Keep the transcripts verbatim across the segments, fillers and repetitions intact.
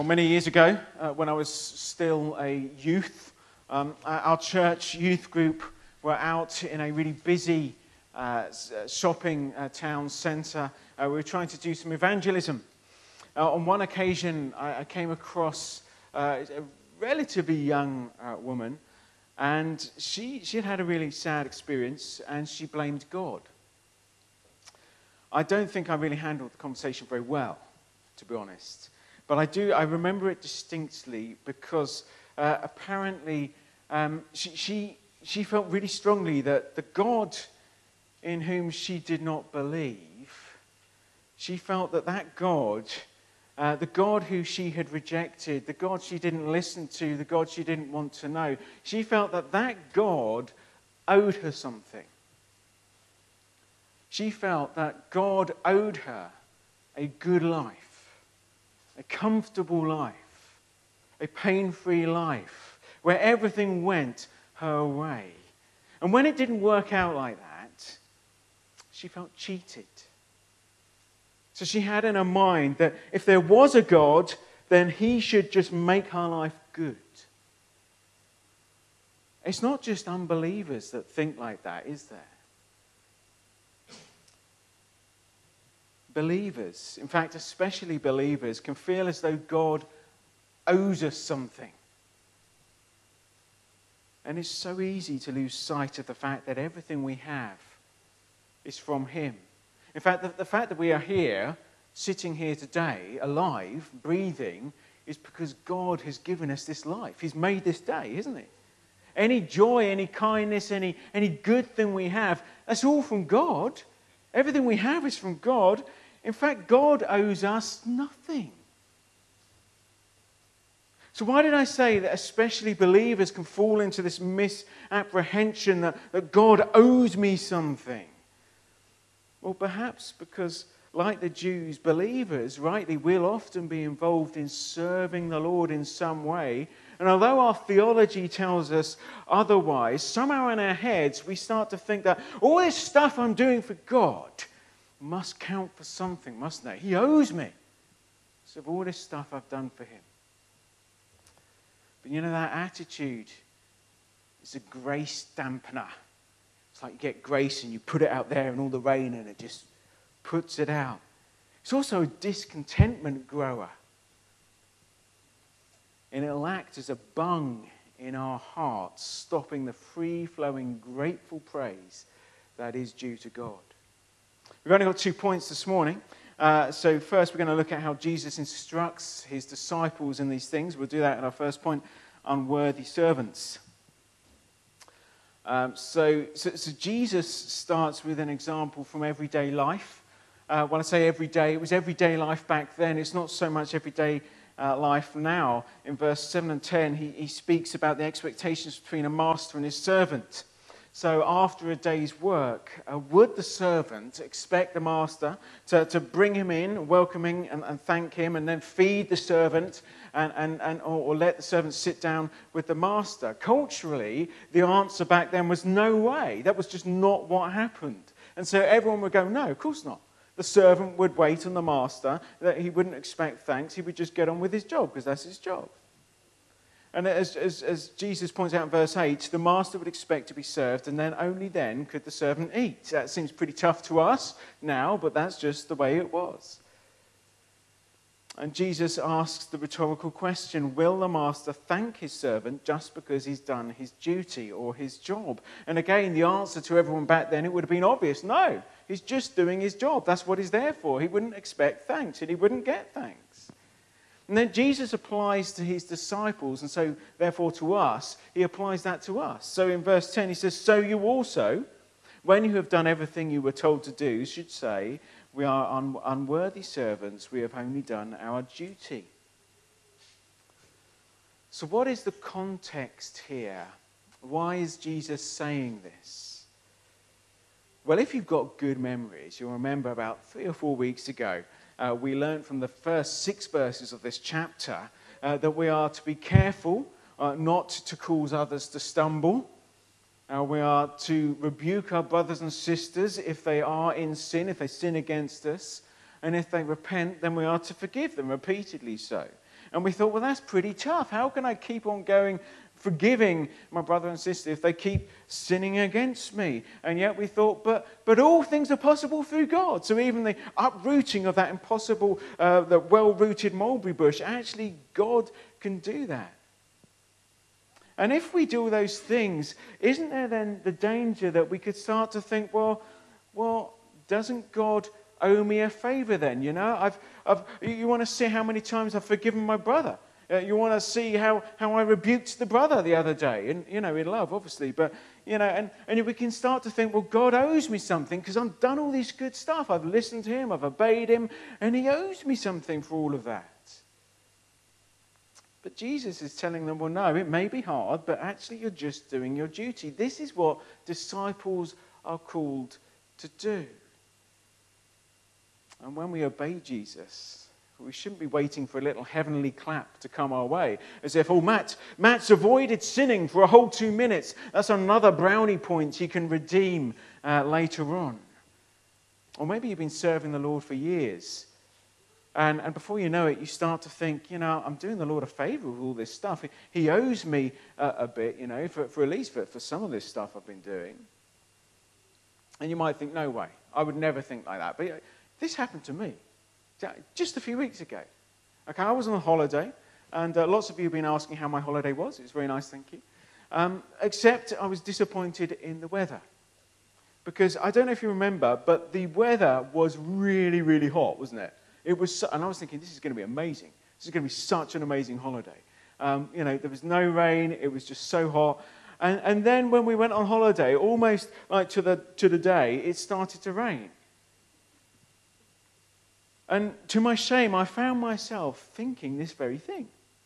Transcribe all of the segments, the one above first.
Many years ago, uh, when I was still a youth, um, our church youth group were out in a really busy uh, shopping uh, town centre. Uh, we were trying to do some evangelism. Uh, on one occasion, I, I came across uh, a relatively young uh, woman, and she, she had had a really sad experience, and she blamed God. I don't think I really handled the conversation very well, to be honest. But I do, I remember it distinctly because uh, apparently um, she, she, she felt really strongly that the God in whom she did not believe, she felt that that God, uh, the God who she had rejected, the God she didn't listen to, the God she didn't want to know, she felt that that God owed her something. She felt that God owed her a good life. A comfortable life, a pain-free life, where everything went her way. And when it didn't work out like that, she felt cheated. So she had in her mind that if there was a God, then he should just make her life good. It's not just unbelievers that think like that, is there? Believers, in fact, especially believers, can feel as though God owes us something. And it's so easy to lose sight of the fact that everything we have is from him. In fact, the, the fact that we are here, sitting here today, alive, breathing, is because God has given us this life. He's made this day, isn't he? Any joy, any kindness, any, any good thing we have, that's all from God. Everything we have is from God. In fact, God owes us nothing. So why did I say that especially believers can fall into this misapprehension that, that God owes me something? Well, perhaps because, like the Jews, believers, rightly, will often be involved in serving the Lord in some way. And although our theology tells us otherwise, somehow in our heads we start to think that all this stuff I'm doing for God must count for something, mustn't it? He owes me. So of all this stuff I've done for him. But you know, that attitude is a grace dampener. It's like you get grace and you put it out there in all the rain and it just puts it out. It's also a discontentment grower. And it'll act as a bung in our hearts, stopping the free-flowing, grateful praise that is due to God. We've only got two points this morning. Uh, so first we're going to look at how Jesus instructs his disciples in these things. We'll do that in our first point, unworthy servants. Um, so, so, so Jesus starts with an example from everyday life. Uh, when I say everyday, it was everyday life back then. It's not so much everyday uh, life now. In verse seven and ten, he, he speaks about the expectations between a master and his servant. So after a day's work, uh, would the servant expect the master to, to bring him in, welcome him and, and thank him, and then feed the servant and, and, and, or, or let the servant sit down with the master? Culturally, the answer back then was no way. That was just not what happened. And so everyone would go, no, of course not. The servant would wait on the master, that he wouldn't expect thanks. He would just get on with his job because that's his job. And as, as, as Jesus points out in verse eight, the master would expect to be served, and then only then could the servant eat. That seems pretty tough to us now, but that's just the way it was. And Jesus asks the rhetorical question, will the master thank his servant just because he's done his duty or his job? And again, the answer to everyone back then, it would have been obvious. No, he's just doing his job. That's what he's there for. He wouldn't expect thanks, and he wouldn't get thanks. And then Jesus applies to his disciples, and so therefore to us, he applies that to us. So in verse ten, he says, so you also, when you have done everything you were told to do, should say, we are un- unworthy servants, we have only done our duty. So what is the context here? Why is Jesus saying this? Well, if you've got good memories, you'll remember about three or four weeks ago, Uh, we learned from the first six verses of this chapter uh, that we are to be careful uh, not to cause others to stumble. Uh, we are to rebuke our brothers and sisters if they are in sin, if they sin against us. And if they repent, then we are to forgive them, repeatedly so. And we thought, well, that's pretty tough. How can I keep on going forgiving my brother and sister if they keep sinning against me? And yet we thought, but but all things are possible through God. So even the uprooting of that impossible, uh, the well-rooted mulberry bush, actually God can do that. And if we do those things, isn't there then the danger that we could start to think, well, well, doesn't God owe me a favor then? You know, I've, I've, you want to see how many times I've forgiven my brother. Uh, you want to see how, how I rebuked the brother the other day. And, you know, in love, obviously. But, you know, and, and we can start to think, well, God owes me something because I've done all this good stuff. I've listened to him. I've obeyed him. And he owes me something for all of that. But Jesus is telling them, well, no, it may be hard, but actually you're just doing your duty. This is what disciples are called to do. And when we obey Jesus, we shouldn't be waiting for a little heavenly clap to come our way, as if, oh, Matt, Matt's avoided sinning for a whole two minutes. That's another brownie point he can redeem uh, later on. Or maybe you've been serving the Lord for years. And, and before you know it, you start to think, you know, I'm doing the Lord a favor with all this stuff. He, he owes me a, a bit, you know, for, for at least for, for some of this stuff I've been doing. And you might think, no way, I would never think like that. But this happened to me just a few weeks ago. Okay, I was on a holiday, and uh, lots of you have been asking how my holiday was. It was very nice, thank you. Um, except I was disappointed in the weather. Because I don't know if you remember, but the weather was really, really hot, wasn't it? It was, so, and I was thinking, this is going to be amazing. This is going to be such an amazing holiday. Um, you know, there was no rain. It was just so hot. And, and then when we went on holiday, almost like to the to the day, it started to rain. And to my shame, I found myself thinking this very thing.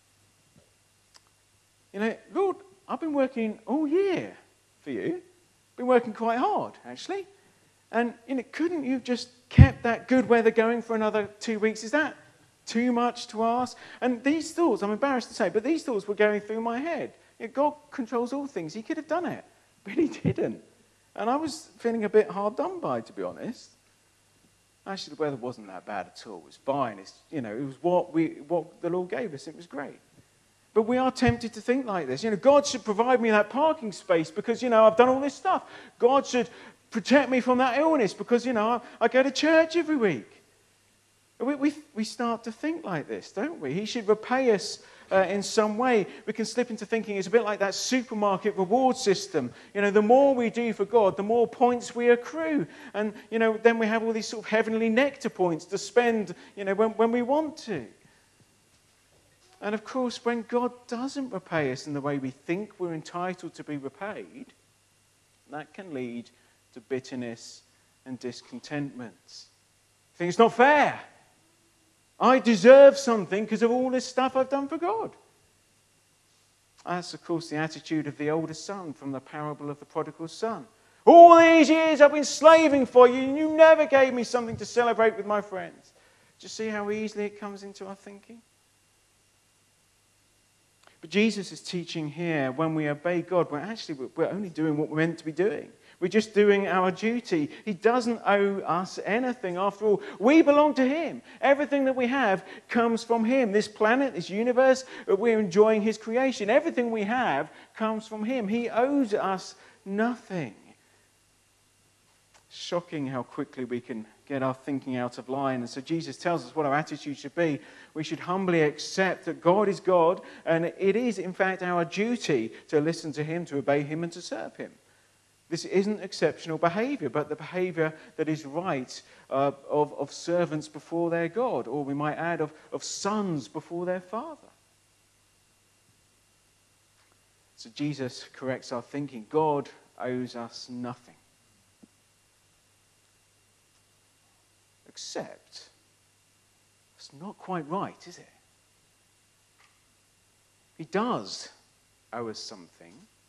You know, Lord, I've been working all year for you. Been working quite hard, actually. And, you know, couldn't you just kept that good weather going for another two weeks? Is that too much to ask? And these thoughts, I'm embarrassed to say, but these thoughts were going through my head. You know, God controls all things. He could have done it, but he didn't. And I was feeling a bit hard done by, to be honest. Actually, the weather wasn't that bad at all. It was fine. It's, you know, it was what we, what the Lord gave us. It was great. But we are tempted to think like this. You know, God should provide me that parking space because, you know, I've done all this stuff. God should protect me from that illness because, you know, I, I go to church every week. We, we, we start to think like this, don't we? He should repay us uh, in some way. We can slip into thinking it's a bit like that supermarket reward system. You know, the more we do for God, the more points we accrue. And, you know, then we have all these sort of heavenly nectar points to spend, you know, when, when we want to. And, of course, when God doesn't repay us in the way we think we're entitled to be repaid, that can lead to bitterness and discontentment. I think it's not fair. I deserve something because of all this stuff I've done for God. That's, of course, the attitude of the older son from the parable of the prodigal son. All these years I've been slaving for you, and you never gave me something to celebrate with my friends. Do you see how easily it comes into our thinking? But Jesus is teaching here, when we obey God, we're actually we're only doing what we're meant to be doing. We're just doing our duty. He doesn't owe us anything. After all, we belong to him. Everything that we have comes from him. This planet, this universe, we're enjoying his creation. Everything we have comes from him. He owes us nothing. Shocking how quickly we can get our thinking out of line. And so Jesus tells us what our attitude should be. We should humbly accept that God is God, and it is, in fact, our duty to listen to him, to obey him, and to serve him. This isn't exceptional behavior, but the behavior that is right uh, of, of servants before their God, or we might add of, of sons before their father. So Jesus corrects our thinking. God owes us nothing. Except, it's not quite right, is it? He does owe us something.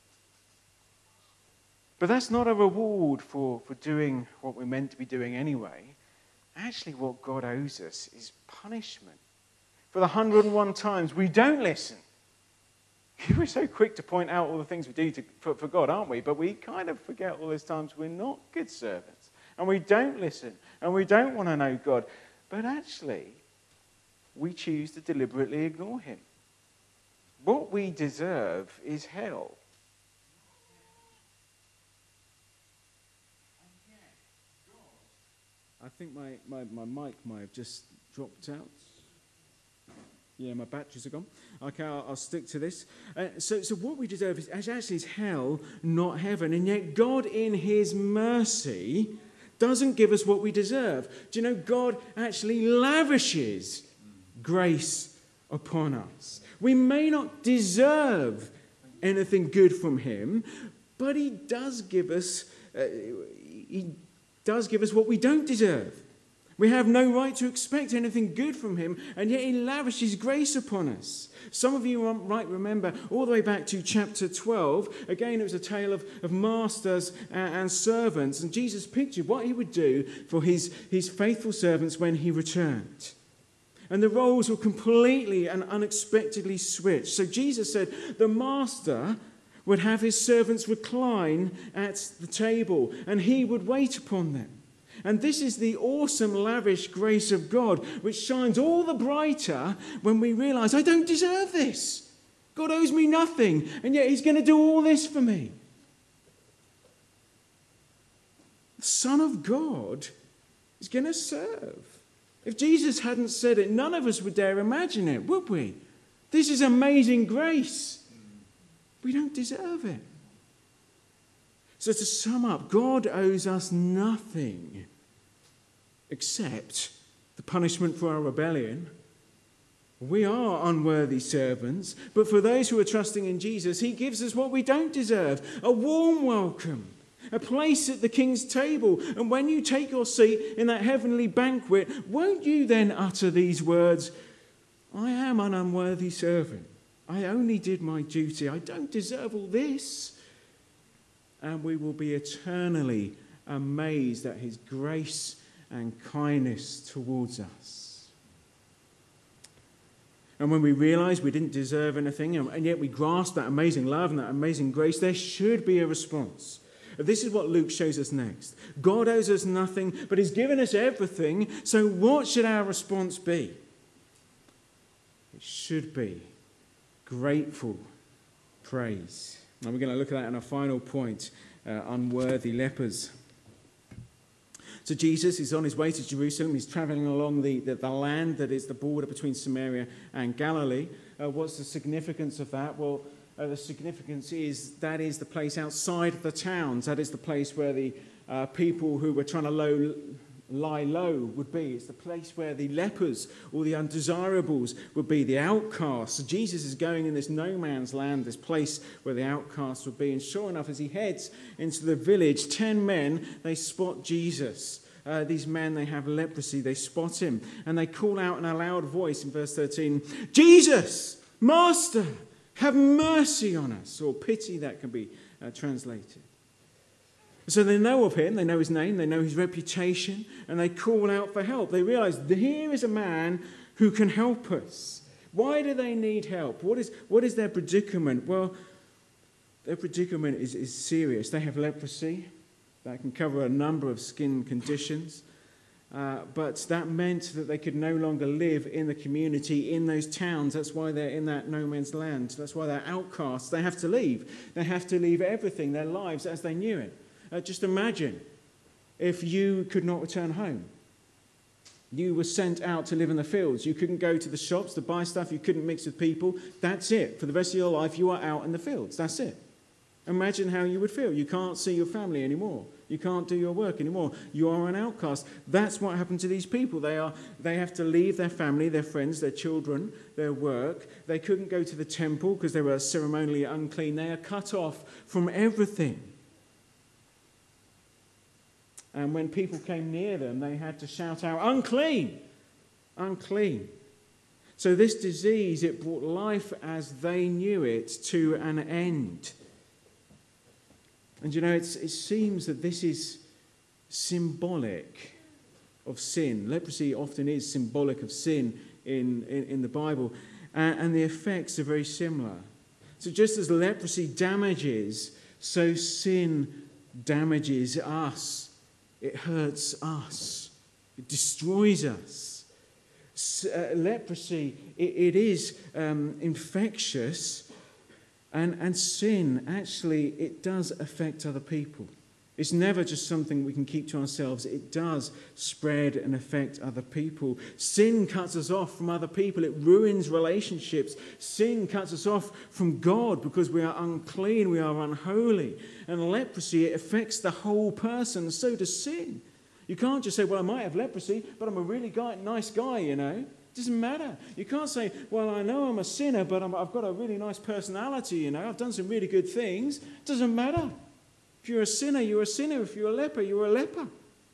But that's not a reward for, for doing what we're meant to be doing anyway. Actually, what God owes us is punishment. For the hundred and one times we don't listen. We're so quick to point out all the things we do to, for, for God, aren't we? But we kind of forget all those times we're not good servants. And we don't listen. And we don't want to know God. But actually, we choose to deliberately ignore him. What we deserve is hell. I think my, my, my mic might have just dropped out. Yeah, my batteries are gone. Okay, I'll, I'll stick to this. Uh, so, so what we deserve is actually is hell, not heaven. And yet God in his mercy doesn't give us what we deserve. Do you know God actually lavishes grace upon us? We may not deserve anything good from him, but he does give us uh, he does give us what we don't deserve. We have no right to expect anything good from him, and yet he lavishes grace upon us. Some of you might remember all the way back to chapter twelve. Again, it was a tale of, of masters and, and servants, and Jesus pictured what he would do for his, his faithful servants when he returned. And the roles were completely and unexpectedly switched. So Jesus said the master would have his servants recline at the table, and he would wait upon them. And this is the awesome, lavish grace of God, which shines all the brighter when we realize, I don't deserve this. God owes me nothing, and yet he's going to do all this for me. The Son of God is going to serve. If Jesus hadn't said it, none of us would dare imagine it, would we? This is amazing grace. We don't deserve it. So to sum up, God owes us nothing except the punishment for our rebellion. We are unworthy servants, but for those who are trusting in Jesus, he gives us what we don't deserve, a warm welcome, a place at the King's table. And when you take your seat in that heavenly banquet, won't you then utter these words, I am an unworthy servant. I only did my duty. I don't deserve all this. And we will be eternally amazed at his grace and kindness towards us. And when we realize we didn't deserve anything, and yet we grasp that amazing love and that amazing grace, there should be a response. This is what Luke shows us next. God owes us nothing, but he's given us everything. So what should our response be? It should be grateful praise. And we're going to look at that in our final point, uh, unworthy lepers. So Jesus is on his way to Jerusalem. He's traveling along the, the, the land that is the border between Samaria and Galilee. Uh, what's the significance of that? Well, uh, the significance is that is the place outside of the towns. That is the place where the uh, people who were trying to low, lie low would be. It's the place where the lepers or the undesirables would be, the outcasts. So Jesus is going in this no man's land, this place where the outcasts would be. And sure enough, as he heads into the village, ten men, they spot Jesus. Uh, these men, they have leprosy. They spot him and they call out in a loud voice in verse thirteen, Jesus, Master, have mercy on us. Or pity, that can be uh, translated. So they know of him, they know his name, they know his reputation, and they call out for help. They realize here is a man who can help us. Why do they need help? What is, what is their predicament? Well, their predicament is, is serious. They have leprosy. That can cover a number of skin conditions. Uh, but that meant that they could no longer live in the community, in those towns. That's why they're in that no man's land. That's why they're outcasts. They have to leave. They have to leave everything, their lives as they knew it. Uh, just imagine if you could not return home. You were sent out to live in the fields. You couldn't go to the shops to buy stuff. You couldn't mix with people. That's it. For the rest of your life, you are out in the fields. That's it. Imagine how you would feel. You can't see your family anymore. You can't do your work anymore. You are an outcast. That's what happened to these people. They are. They have to leave their family, their friends, their children, their work. They couldn't go to the temple because they were ceremonially unclean. They are cut off from everything. And when people came near them, they had to shout out, unclean, unclean. So this disease, it brought life as they knew it to an end. And you know, it's, it seems that this is symbolic of sin. Leprosy often is symbolic of sin in, in, in the Bible. And, and the effects are very similar. So just as leprosy damages, so sin damages us. It hurts us. It destroys us. Uh, leprosy, it, it is um, infectious, and, and sin, actually, it does affect other people. It's never just something we can keep to ourselves. It does spread and affect other people. Sin cuts us off from other people. It ruins relationships. Sin cuts us off from God because we are unclean, we are unholy. And leprosy, it affects the whole person. So does sin. You can't just say, well, I might have leprosy, but I'm a really guy, nice guy, you know. It doesn't matter. You can't say, well, I know I'm a sinner, but I'm, I've got a really nice personality, you know. I've done some really good things. It doesn't matter. If you're a sinner, you're a sinner. If you're a leper, you're a leper.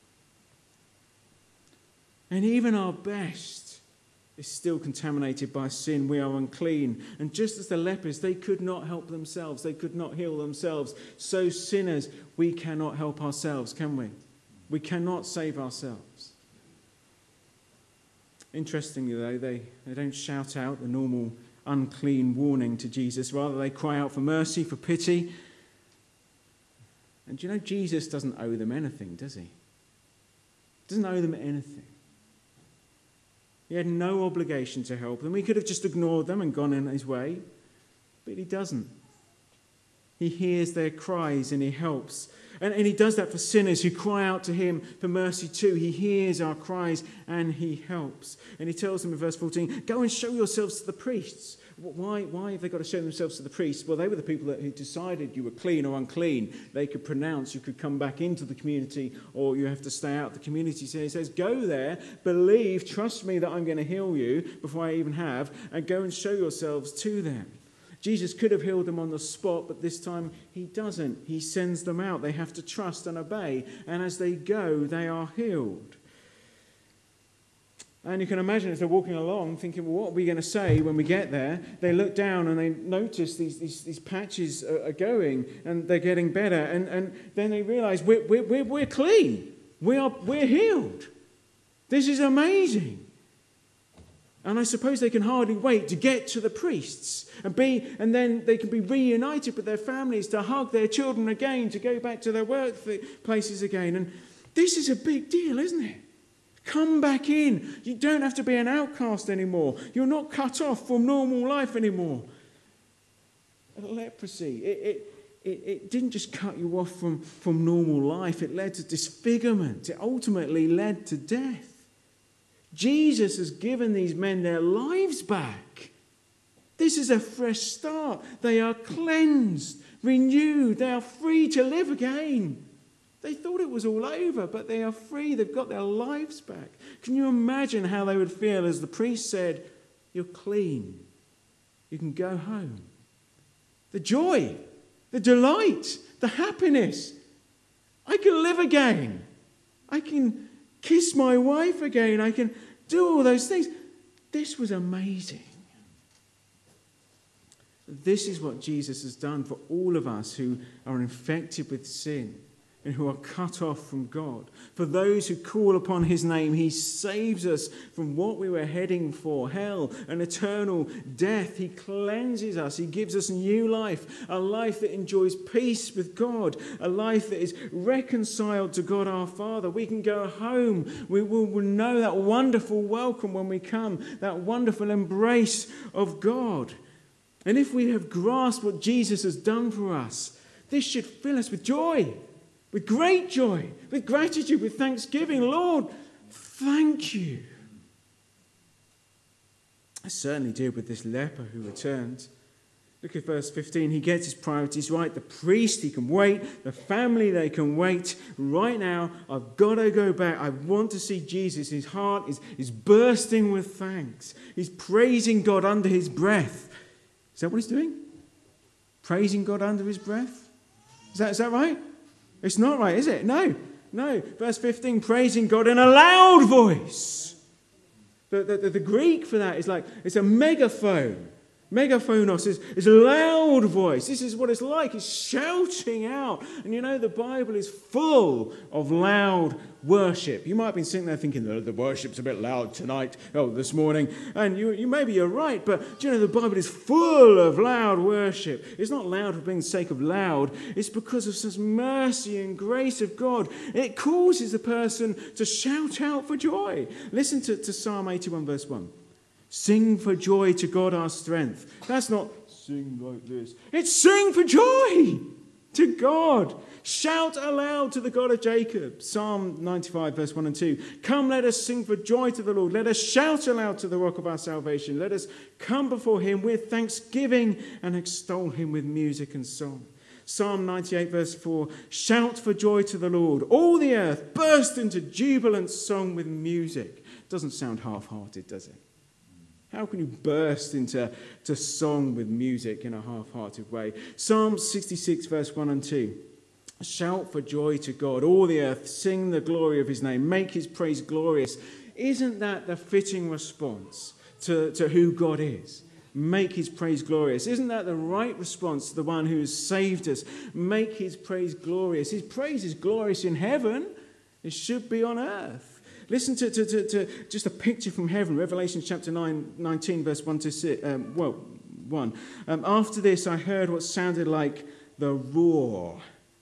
And even our best is still contaminated by sin. We are unclean. And just as the lepers, they could not help themselves. They could not heal themselves. So sinners, we cannot help ourselves, can we? We cannot save ourselves. Interestingly, though, they, they don't shout out the normal unclean warning to Jesus. Rather, they cry out for mercy, for pity. And do you know, Jesus doesn't owe them anything, does he? Doesn't owe them anything. He had no obligation to help them. He could have just ignored them and gone in his way. But he doesn't. He hears their cries and he helps. And, and he does that for sinners who cry out to him for mercy too. He hears our cries and he helps. And he tells them in verse fourteen, go and show yourselves to the priests. Why, why have they got to show themselves to the priests? Well, they were the people that, who decided you were clean or unclean. They could pronounce you could come back into the community or you have to stay out of the community. So he says, go there, believe, trust me that I'm going to heal you before I even have, and go and show yourselves to them. Jesus could have healed them on the spot, but this time he doesn't. He sends them out. They have to trust and obey. And as they go, they are healed. And you can imagine as they're walking along, thinking, well, what are we going to say when we get there? They look down and they notice these, these, these patches are, are going and they're getting better. And, and then they realize we're, we're, we're clean. We are, we're healed. This is amazing. And I suppose they can hardly wait to get to the priests and be, and then they can be reunited with their families, to hug their children again, to go back to their workplaces again. And this is a big deal, isn't it? Come back in. You don't have to be an outcast anymore. You're not cut off from normal life anymore. Leprosy, it, it, it, it didn't just cut you off from, from normal life. It led to disfigurement. It ultimately led to death. Jesus has given these men their lives back. This is a fresh start. They are cleansed, renewed. They are free to live again. They thought it was all over, but they are free. They've got their lives back. Can you imagine how they would feel as the priest said, you're clean. You can go home. The joy, the delight, the happiness. I can live again. I can kiss my wife again. I can do all those things. This was amazing. This is what Jesus has done for all of us who are infected with sin and who are cut off from God. For those who call upon his name, he saves us from what we were heading for, hell and eternal death. He cleanses us. He gives us new life, a life that enjoys peace with God, a life that is reconciled to God our Father. We can go home. We will know that wonderful welcome when we come, that wonderful embrace of God. And if we have grasped what Jesus has done for us, this should fill us with joy. With great joy, with gratitude, with thanksgiving. Lord, thank you. I certainly did with this leper who returned. Look at verse fifteen. He gets his priorities right. The priest, he can wait. The family, they can wait. Right now, I've got to go back. I want to see Jesus. His heart is, is bursting with thanks. He's praising God under his breath. Is that what he's doing? Praising God under his breath? Is that, is that right? It's not right, is it? No, no. Verse fifteen, praising God in a loud voice. The, the, the, the Greek for that is like, it's a megaphone. Megaphonos is, is a loud voice. This is what it's like. It's shouting out. And you know, the Bible is full of loud worship. You might have been sitting there thinking, the, the worship's a bit loud tonight, oh, this morning. And you, you maybe you're right, but do you know, the Bible is full of loud worship. It's not loud for being sake of loud. It's because of such mercy and grace of God. It causes the person to shout out for joy. Listen to, to Psalm eighty-one, verse one. Sing for joy to God our strength. That's not sing like this. It's sing for joy to God. Shout aloud to the God of Jacob. Psalm ninety-five, verse one and two. Come, let us sing for joy to the Lord. Let us shout aloud to the rock of our salvation. Let us come before him with thanksgiving and extol him with music and song. Psalm ninety-eight, verse four. Shout for joy to the Lord. All the earth burst into jubilant song with music. Doesn't sound half-hearted, does it? How can you burst into to song with music in a half-hearted way? Psalm sixty-six, verse one and two. Shout for joy to God, all the earth, sing the glory of his name, make his praise glorious. Isn't that the fitting response to, to who God is? Make his praise glorious. Isn't that the right response to the one who has saved us? Make his praise glorious. His praise is glorious in heaven. It should be on earth. Listen to, to, to, to just a picture from heaven. Revelation chapter nine, nineteen, verse one to six. Um, well, one. Um, After this, I heard what sounded like the roar.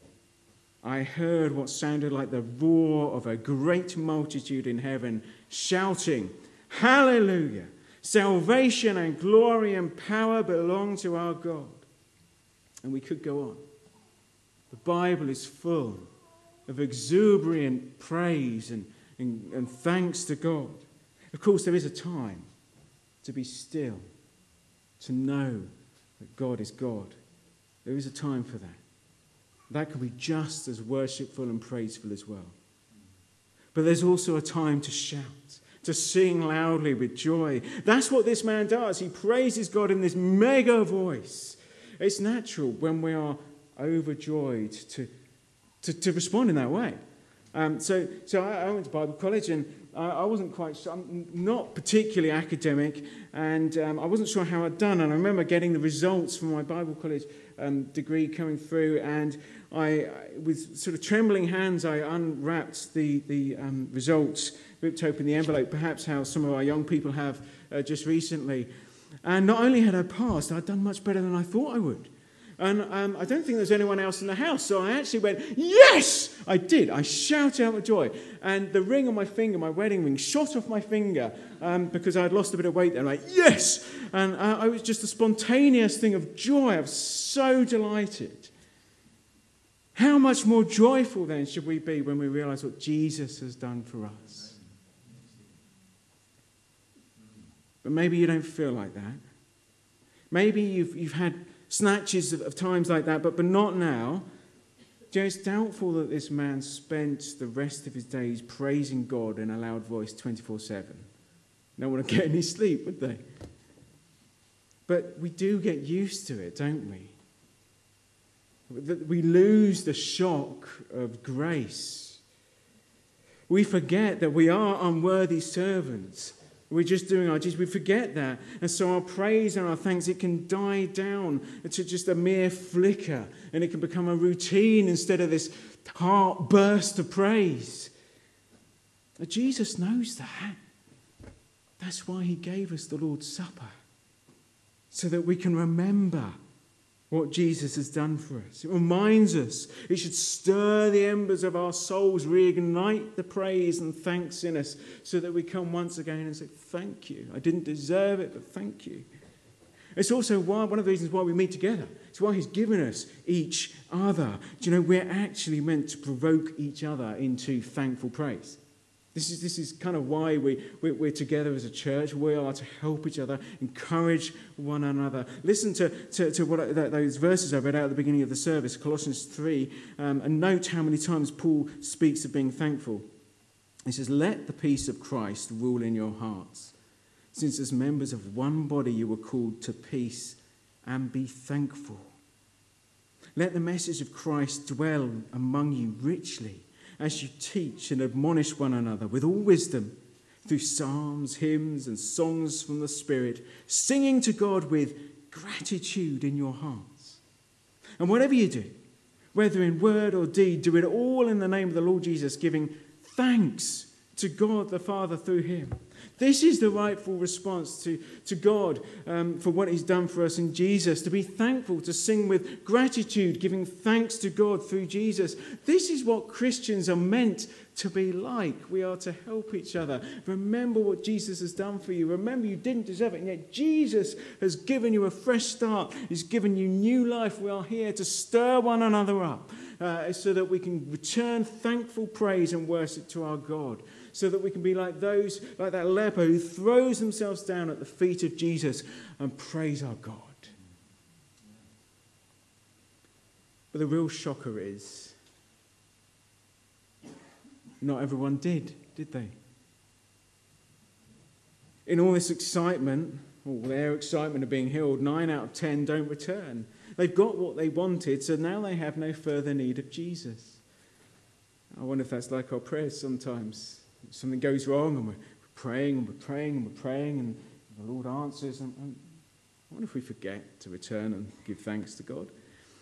I heard what sounded like the roar of a great multitude in heaven, shouting, Hallelujah! Salvation and glory and power belong to our God. And we could go on. The Bible is full of exuberant praise and And, and thanks to God. Of course, there is a time to be still, to know that God is God. There is a time for that. That can be just as worshipful and praiseful as well. But there's also a time to shout, to sing loudly with joy. That's what this man does. He praises God in this mega voice. It's natural when we are overjoyed to, to, to respond in that way. Um, so, so I, I went to Bible college, and I, I wasn't quite sure. I'm not particularly academic, and um, I wasn't sure how I'd done. And I remember getting the results from my Bible college um, degree coming through, and I, with sort of trembling hands, I unwrapped the the um, results, ripped open the envelope. Perhaps how some of our young people have uh, just recently. And not only had I passed, I'd done much better than I thought I would. And um, I don't think there's anyone else in the house. So I actually went, yes! I did. I shouted out with joy. And the ring on my finger, my wedding ring, shot off my finger um, because I'd lost a bit of weight there. I'm like, yes! And uh, it was just a spontaneous thing of joy. I was so delighted. How much more joyful then should we be when we realize what Jesus has done for us? But maybe you don't feel like that. Maybe you've, you've had snatches of, of times like that, but, but not now. You know, it's doubtful that this man spent the rest of his days praising God in a loud voice twenty-four seven. No one would get any sleep, would they? But we do get used to it, don't we? We lose the shock of grace. We forget that we are unworthy servants. We're just doing our duties. We forget that. And so our praise and our thanks, it can die down to just a mere flicker. And it can become a routine instead of this heart burst of praise. But Jesus knows that. That's why he gave us the Lord's Supper. So that we can remember what Jesus has done for us. It reminds us. It should stir the embers of our souls, reignite the praise and thanks in us so that we come once again and say, thank you. I didn't deserve it, but thank you. It's also why, one of the reasons why we meet together. It's why he's given us each other. Do you know, we're actually meant to provoke each other into thankful praise. This is, this is kind of why we, we, we're together as a church. We are to help each other, encourage one another. Listen to, to, to what I, those verses I read out at the beginning of the service, Colossians three, um, and note how many times Paul speaks of being thankful. He says, let the peace of Christ rule in your hearts. Since as members of one body you were called to peace, and be thankful. Let the message of Christ dwell among you richly, as you teach and admonish one another with all wisdom, through psalms, hymns, and songs from the Spirit, singing to God with gratitude in your hearts. And whatever you do, whether in word or deed, do it all in the name of the Lord Jesus, giving thanks to God the Father through him. This is the rightful response to, to God um, for what he's done for us in Jesus, to be thankful, to sing with gratitude, giving thanks to God through Jesus. This is what Christians are meant to be like. We are to help each other. Remember what Jesus has done for you. Remember you didn't deserve it, and yet Jesus has given you a fresh start. He's given you new life. We are here to stir one another up uh, so that we can return thankful praise and worship to our God. So that we can be like those, like that leper who throws themselves down at the feet of Jesus and praise our God. But the real shocker is, not everyone did, did they? In all this excitement, or their excitement of being healed, nine out of ten don't return. They've got what they wanted, so now they have no further need of Jesus. I wonder if that's like our prayers sometimes. Something goes wrong and we're praying and we're praying and we're praying and the Lord answers. And, and I wonder if we forget to return and give thanks to God.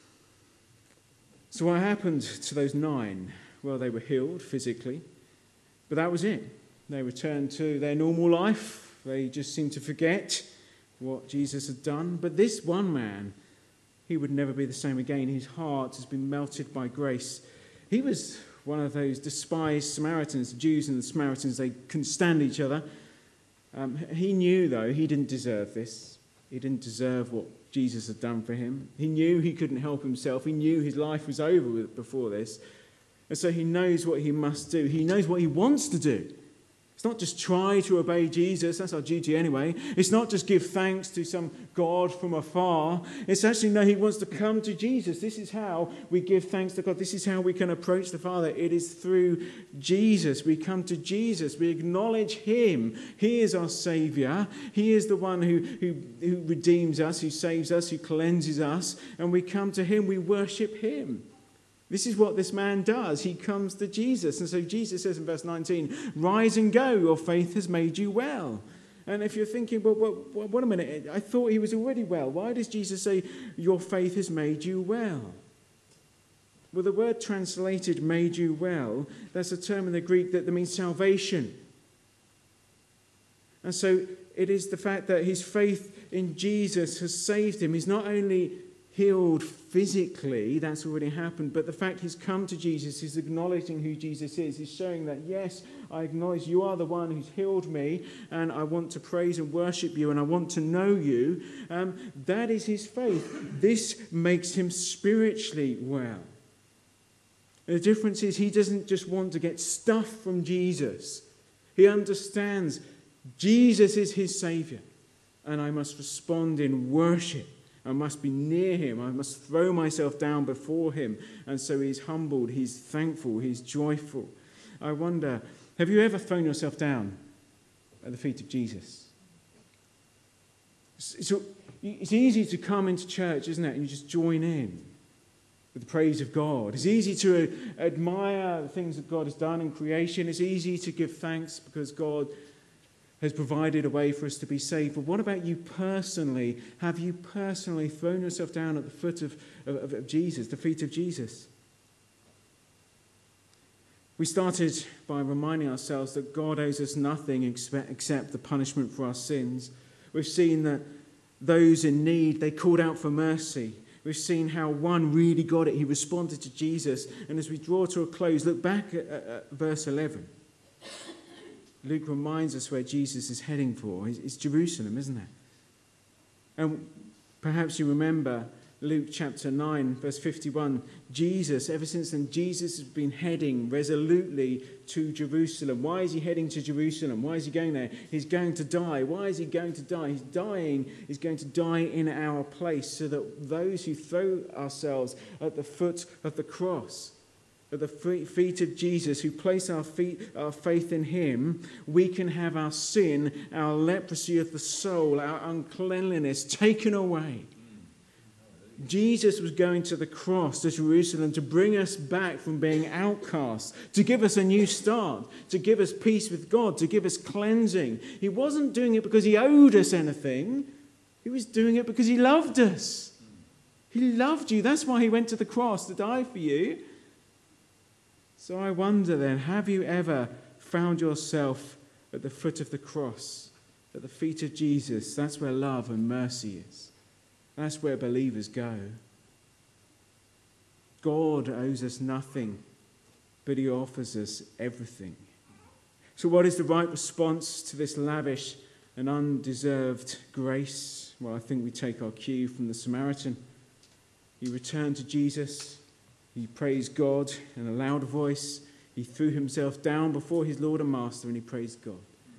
So what happened to those nine? Well, they were healed physically, but that was it. They returned to their normal life. They just seemed to forget what Jesus had done. But this one man, he would never be the same again. His heart has been melted by grace. He was one of those despised Samaritans. The Jews and the Samaritans, they couldn't stand each other. Um, he knew, though, he didn't deserve this. He didn't deserve what Jesus had done for him. He knew he couldn't help himself. He knew his life was over before this. And so he knows what he must do. He knows what he wants to do. It's not just try to obey Jesus. That's our duty anyway. It's not just give thanks to some God from afar. It's actually, no, he wants to come to Jesus. This is how we give thanks to God. This is how we can approach the Father. It is through Jesus. We come to Jesus. We acknowledge him. He is our Saviour. He is the one who, who, who redeems us, who saves us, who cleanses us. And we come to him. We worship him. This is what this man does. He comes to Jesus. And so Jesus says in verse nineteen, rise and go, your faith has made you well. And if you're thinking, well, well, wait a minute, I thought he was already well. Why does Jesus say, your faith has made you well? Well, the word translated made you well, that's a term in the Greek that means salvation. And so it is the fact that his faith in Jesus has saved him. He's not only healed physically, that's already happened, but the fact he's come to Jesus, he's acknowledging who Jesus is. He's showing that, yes, I acknowledge you are the one who's healed me, and I want to praise and worship you, and I want to know you. Um, that is his faith. This makes him spiritually well. And the difference is he doesn't just want to get stuff from Jesus. He understands Jesus is his Saviour, and I must respond in worship. I must be near him. I must throw myself down before him. And so he's humbled, he's thankful, he's joyful. I wonder, have you ever thrown yourself down at the feet of Jesus? So it's easy to come into church, isn't it? And you just join in with the praise of God. It's easy to admire the things that God has done in creation. It's easy to give thanks because God has provided a way for us to be saved. But what about you personally? Have you personally thrown yourself down at the foot of, of, of Jesus, the feet of Jesus? We started by reminding ourselves that God owes us nothing except the punishment for our sins. We've seen that those in need, they called out for mercy. We've seen how one really got it. He responded to Jesus. And as we draw to a close, look back at, at, at verse eleven. Luke reminds us where Jesus is heading for. It's Jerusalem, isn't it? And perhaps you remember Luke chapter nine, verse fifty-one. Jesus, ever since then, Jesus has been heading resolutely to Jerusalem. Why is he heading to Jerusalem? Why is he going there? He's going to die. Why is he going to die? He's dying. He's going to die in our place so that those who throw ourselves at the foot of the cross, at the feet of Jesus, who place our feet, our faith in him, we can have our sin, our leprosy of the soul, our uncleanliness taken away. Jesus was going to the cross, to Jerusalem, to bring us back from being outcasts, to give us a new start, to give us peace with God, to give us cleansing. He wasn't doing it because he owed us anything. He He was doing it because he loved us. He loved you. That's why he went to the cross, to die for you. So I wonder then, have you ever found yourself at the foot of the cross, at the feet of Jesus? That's where love and mercy is. That's where believers go. God owes us nothing, but he offers us everything. So what is the right response to this lavish and undeserved grace? Well, I think we take our cue from the Samaritan. He returned to Jesus. He praised God in a loud voice. He threw himself down before his Lord and Master and he praised God.